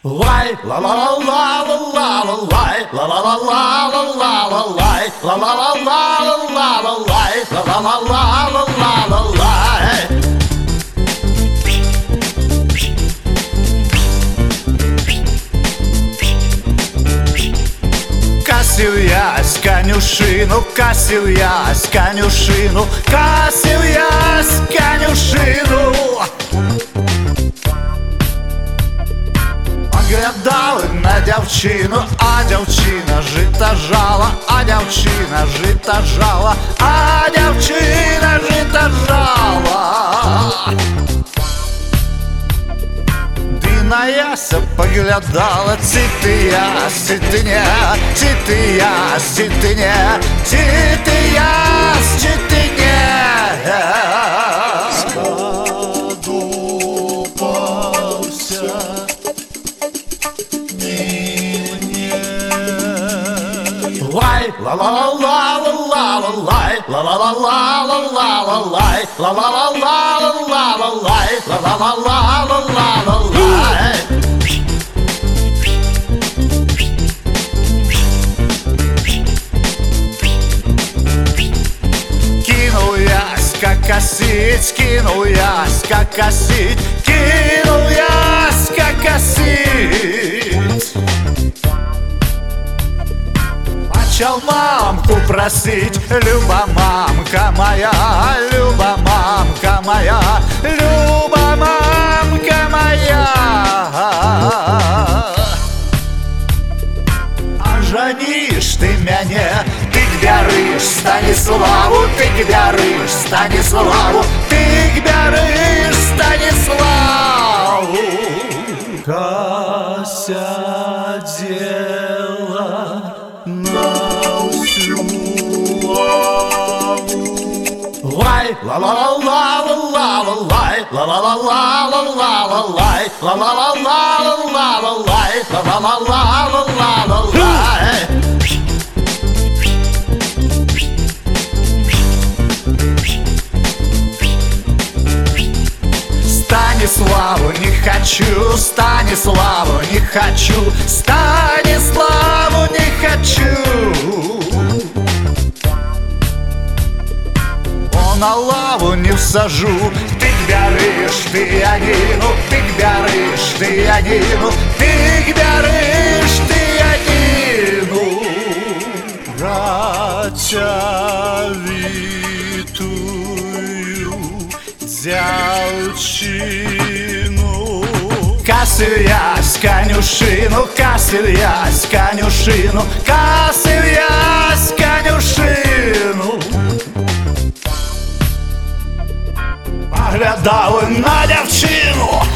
Лай, ла ла ла ла ла ла лай, ла ла ла ла ла ла ла лай, ла ла ла ла ла ла лай, ла ла ла ла ла ла лай. Косив я з конюшину, косив я з конюшину, косив я з конюшину. Поглядали на дівчину, а дівчина жита жала, а дівчина жита жала, а дівчина жита жала. На яся поглядала, цития, цитиня, цития, цитиня, цития, цитиня. Задумался мне. Лай, ла ла ла ла ла ла лай, ла ла ла ла ла ла лай, ла ла ла ла ла ла лай, ла ла ла ла ла ла лай. Кинул я скакосить, кинул я скакосить, кинул я скакосить. Начал мамку просить, Люба, мамка моя, Люба, мамка моя, Люба, мамка моя. Оженишь ты меня, ты бярыш Станиславу, ты бярыш Станиславу, ты бярыш Станиславу. Кася дело на всю лаву. Лай, ла ла ла ла ла ла лай, ла ла ла ла ла ла лай, ла ла ла ла ла лай, ла ла ла ла ла лай. Станиславу не хочу, Станиславу не хочу, Станиславу не хочу. О, на лаву не всажу, ты бярыш, ты одину, ты бярыш, ты одину, ты бярыш, ты одину. Працявітую дзявчину. Косив я з конюшину, косив я з конюшину, косив я з конюшину. Поглядали на дівчину,